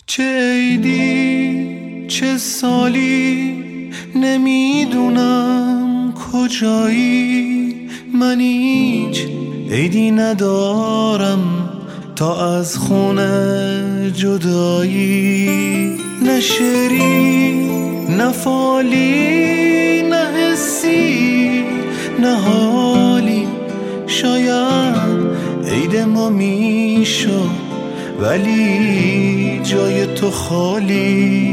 چه عیدی چه سالی نمیدونم کجایی، من هیچ عیدی ندارم تا از خونه جدایی. نه شعری نه فالی نه حسی نه حالی، شاید عید ما میشد ولی جای تو خالی،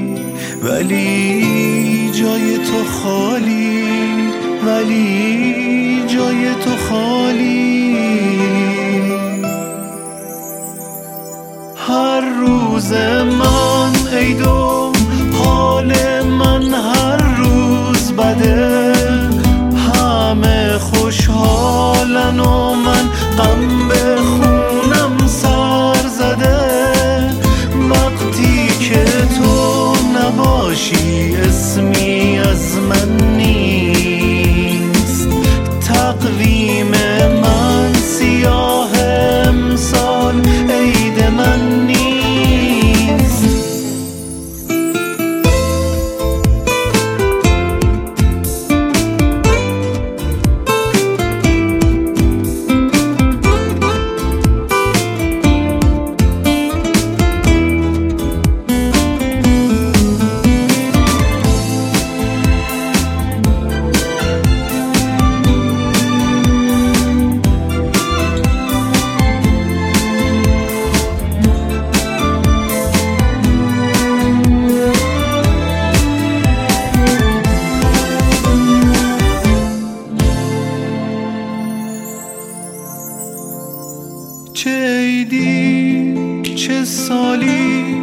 ولی جای تو خالی، ولی جای تو خالی. هر روز من عید و حال من هر روز بده، همه خوشحالن و من غم به خونم سر زده. وقتی که تو نباشی اسمی از من نیست، تقویم من سیاه امسال عید من نیست. چه عیدی چه سالی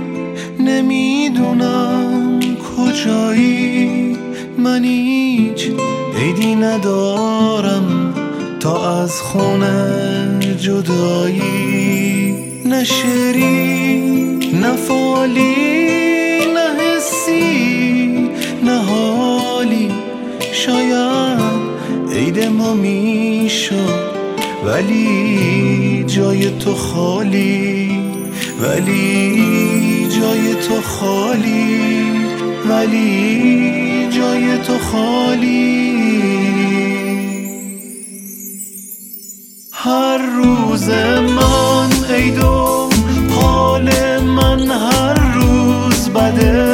نمیدونم کجایی، من هیچ عیدی ندارم تا از خونه جدایی. نه شعری نه فالی نه حسی نه حالی، شاید عید ما میشد ولی جای تو خالی، ولی جای تو خالی، ولی جای تو خالی. هر روز من عید و حال من هر روز بده،